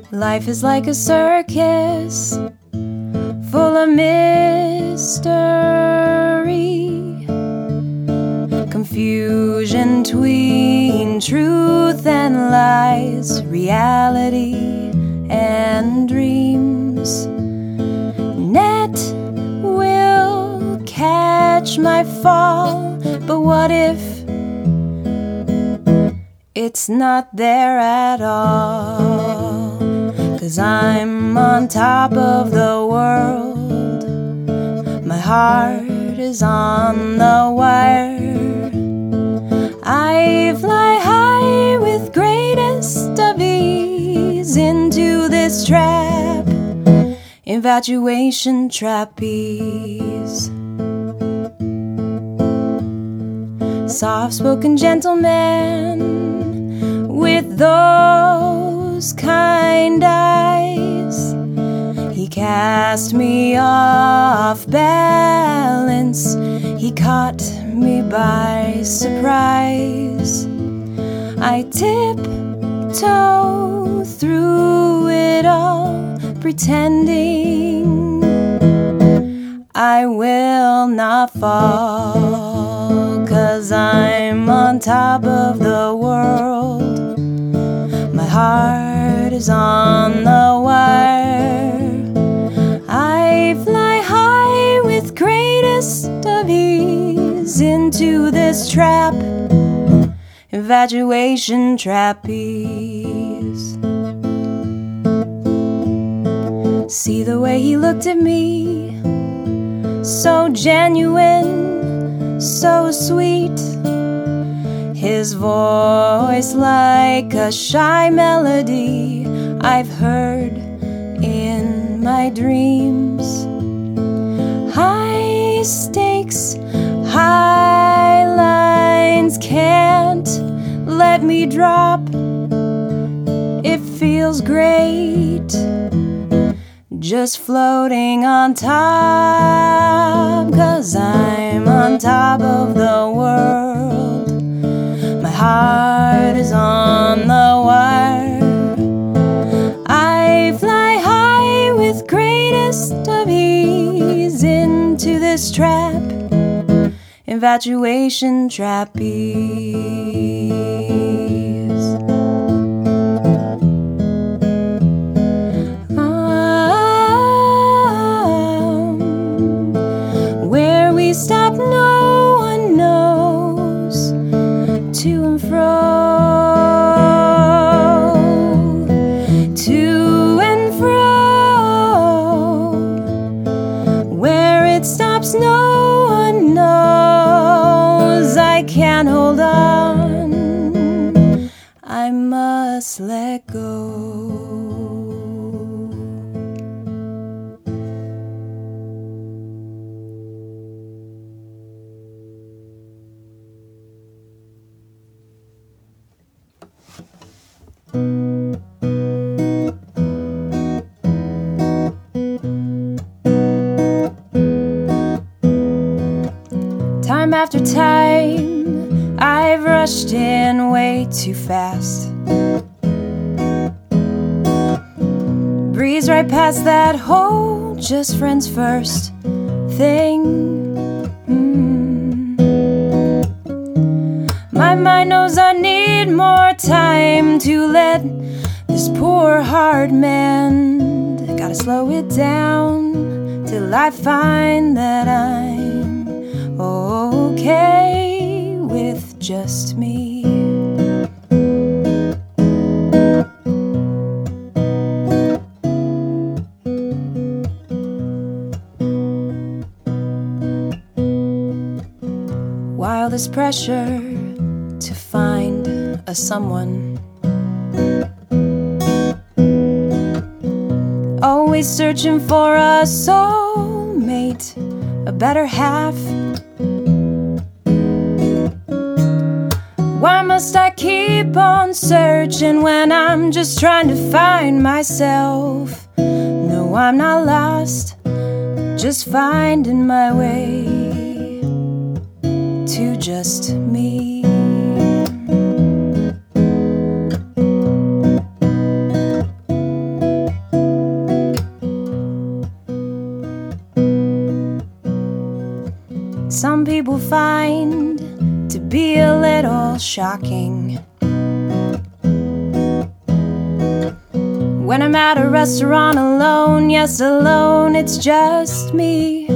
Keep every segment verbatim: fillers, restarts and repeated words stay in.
Life is like a circus, full of mystery, confusion between truth and lies, reality and dreams. Net will catch my fall, but what if it's not there at all? 'Cause I'm on top of the world, my heart is on the wire. I fly high with greatest of ease into this trap, infatuation trapeze. Soft-spoken gentleman with those kind eyes, he cast me off balance, he caught me by surprise. I tiptoe through it all, pretending I will not fall, 'cause I'm on top of the world, my heart is on the wire. I fly high with greatest of ease into this trap, infatuation trapeze. See the way he looked at me, so genuine, so sweet, his voice like a shy melody I've heard in my dreams. High stakes, high lines can't let me drop. It feels great, just floating on top, 'cause I'm on top of the world, my heart is on the wire. I fly high with greatest of ease into this trap, infatuation trapeze. Stop, no one knows, to and fro, to and fro. Where it stops, no one knows. I can't hold on, I must let go. Time after time, I've rushed in way too fast. Breeze right past that whole just friends first thing. Mm. My mind knows I need more time to let this poor heart mend. Gotta slow it down till I find that I'm okay with just me. While this pressure to find a someone, always searching for a soulmate, a better half. Why must I keep on searching when I'm just trying to find myself? No, I'm not lost, just finding my way to just me. be a little shocking. When I'm at a restaurant alone, yes, alone, it's just me.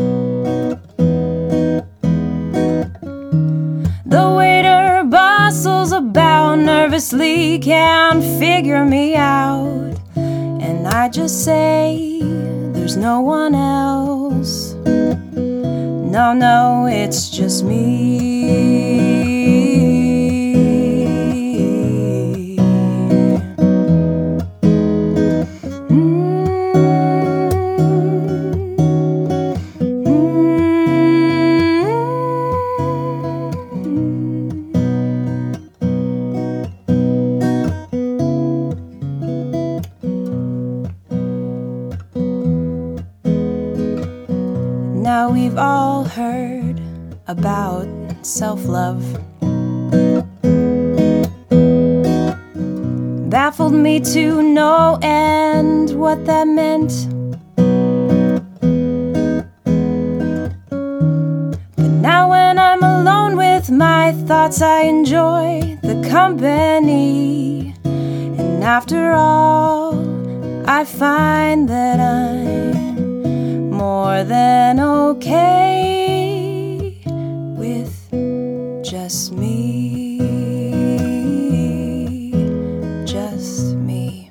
The waiter bustles about nervously, can't figure me out. And I just say, there's no one else. No, no, it's just me. Now we've all heard about self-love. Baffled me to no end what that meant. But now when I'm alone with my thoughts, I enjoy the company. And after all, I find that I'm more than okay with just me, just me.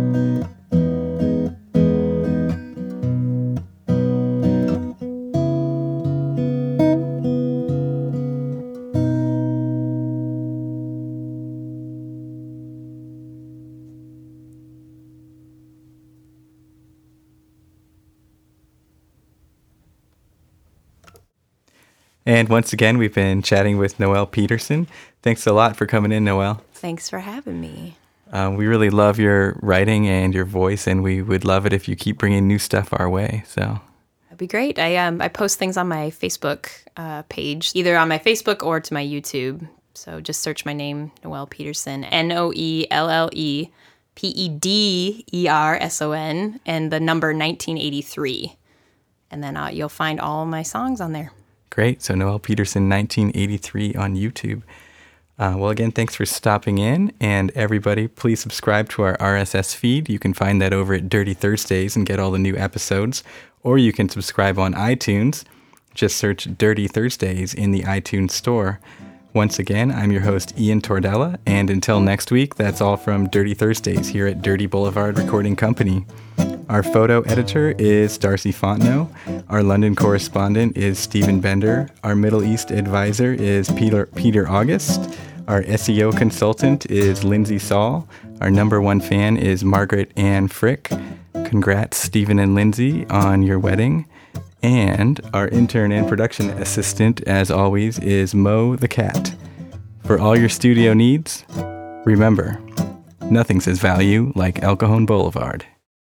And once again, we've been chatting with Noelle Peterson. Thanks a lot for coming in, Noelle. Thanks for having me. Uh, we really love your writing and your voice, and we would love it if you keep bringing new stuff our way. So that'd be great. I um I post things on my Facebook uh, page, either on my Facebook or to my YouTube. So just search my name, Noelle Peterson, N O E L L E P E D E R S O N, and the number nineteen eighty-three. And then uh, you'll find all my songs on there. Great. So Noelle Peterson, nineteen eighty-three on YouTube. Uh, well, again, thanks for stopping in. And everybody, please subscribe to our R S S feed. You can find that over at Dirty Thursdays and get all the new episodes. Or you can subscribe on iTunes. Just search Dirty Thursdays in the iTunes store. Once again, I'm your host, Ian Tordella. And until next week, that's all from Dirty Thursdays here at Dirty Boulevard Recording Company. Our photo editor is Darcy Fontenot. Our London correspondent is Stephen Bender. Our Middle East advisor is Peter Peter August. Our S E O consultant is Lindsay Saul. Our number one fan is Margaret Ann Frick. Congrats, Stephen and Lindsay, on your wedding. And our intern and production assistant, as always, is Mo the cat. For all your studio needs, remember, nothing says value like El Cajon Boulevard.